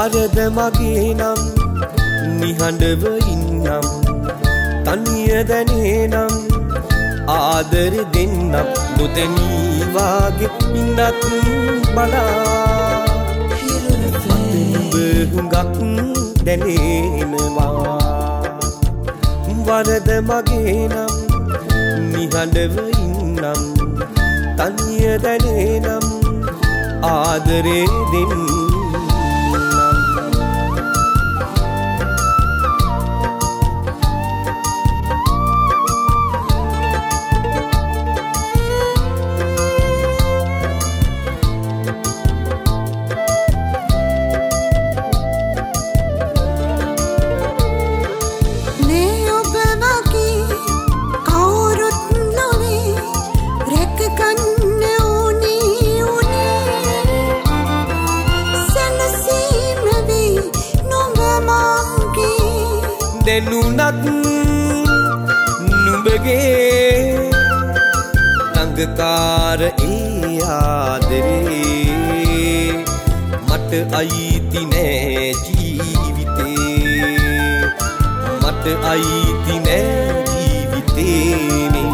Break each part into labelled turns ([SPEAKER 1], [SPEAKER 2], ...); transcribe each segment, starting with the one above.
[SPEAKER 1] වරද මගේ නම් නිහඬව ඉන්නම් තනිය දැනේ නම් ආදර දෙන්නම් නොදැනී වාගේ ඉන්නත් බලා හුඟක් දැනෙනවා වරද මගේ නම් නිහඬව ඉන්නම් තනිය දැනේ නම් ආදරේ දෙන්නම් දැනුණත් නුඹගේ ළඟකාර ඒ ආදරේ මට අයිති නෑ ජීවිතේ මට අයිති නෑ ජීවිතේ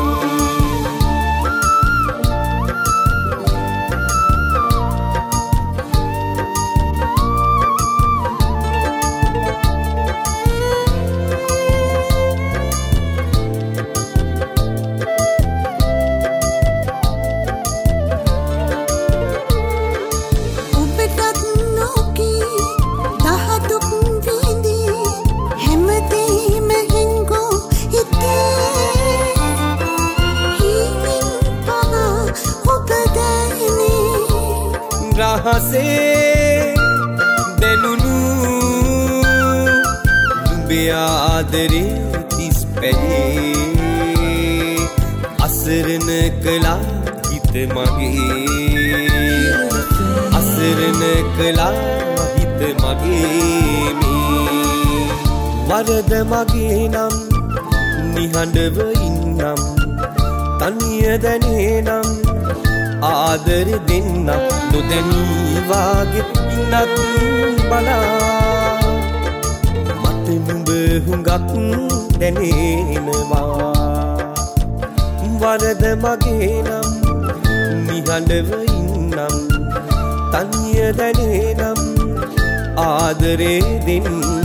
[SPEAKER 1] රහසේ දැනුණු නුඹේ ආදරේ තිස් පැයේ අසරණ කළා හිත මගේ අසරණ කළා හිත මගේ මේ වරද මගේ නම් නිහඬව ඉන්නම් තනිය දැනේ නම් ආදර දෙන්නම් නොදැනී වාගේ ඉන්නත් බලා මට නුඹ හුඟක් දැනෙනවා වරද මගේ නම් නිහඬව ඉන්නම් තනිය දැනේ නම් ආදරේ දෙන්නම්